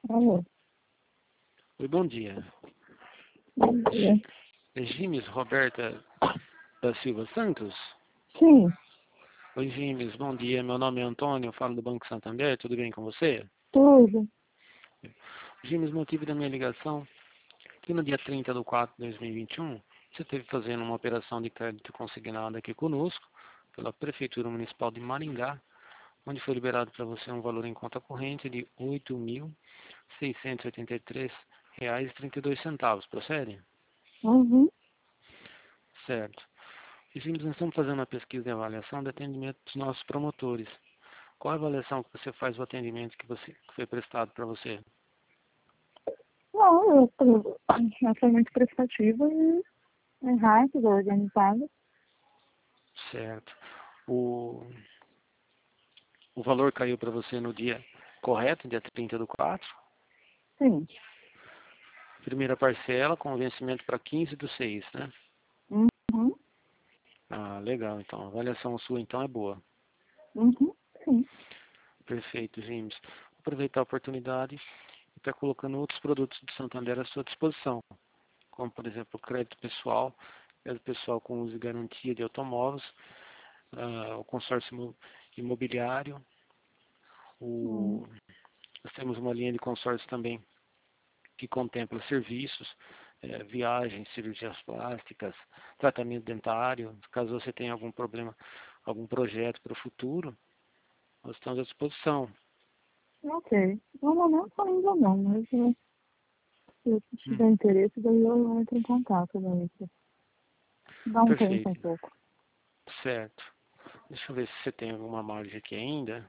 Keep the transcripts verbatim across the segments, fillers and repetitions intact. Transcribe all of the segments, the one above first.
Alô, Oi, bom dia. bom dia. É Gimes Roberta da Silva Santos? Sim, Oi, Gimes, bom dia. Meu nome é Antônio, eu falo do Banco Santander. Tudo bem com você? tudo. Gimes, motivo da minha ligação, que no dia trinta de quatro de dois mil e vinte e um, você esteve fazendo uma operação de crédito consignado aqui conosco, pela Prefeitura Municipal de Maringá, onde foi liberado para você um valor em conta corrente de oito mil seiscentos e oitenta e três reais e trinta e dois centavos. Procede? Uhum. Certo. E sim, nós estamos fazendo uma pesquisa de avaliação de atendimento dos nossos promotores. Qual a avaliação que você faz do atendimento que, você, que foi prestado para você? Não, eu tô, ela foi muito prestativa e é rápida, organizada. Certo. O, o valor caiu para você no dia correto, dia trinta do quatro. Sim. Primeira parcela com vencimento para quinze do seis, né? Uhum. Ah, legal. Então, a avaliação sua então é boa. Uhum. Sim. Perfeito, James. Vou aproveitar a oportunidade e estar colocando outros produtos do Santander à sua disposição, como, por exemplo, o crédito pessoal, crédito pessoal com uso e garantia de automóveis, ah, o consórcio imo- imobiliário, Hum. o, nós temos uma linha de consórcio também que contempla serviços, eh, viagens, cirurgias plásticas, tratamento dentário. Caso você tenha algum problema, algum projeto para o futuro, nós estamos à disposição. Ok. No momento ainda não, mas eh, se eu Hum, tiver interesse, daí eu entro em contato daí. Dá um tempo um perfeito, pouco. certo. Deixa eu ver se você tem alguma margem aqui ainda.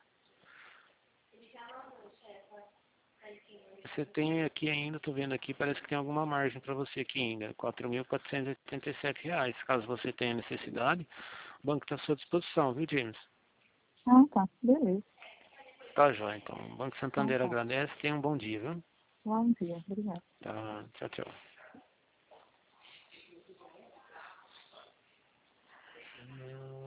Você tem aqui ainda, estou vendo aqui, parece que tem alguma margem para você aqui ainda, quatro mil quatrocentos e oitenta e sete reais. Caso você tenha necessidade, o banco está à sua disposição, viu, James? Ah, tá. Beleza. Tá, joia. Então, o Banco Então Santander tá. agradece. Tenha um bom dia, viu? Bom dia. Obrigada. Tá, tchau, tchau.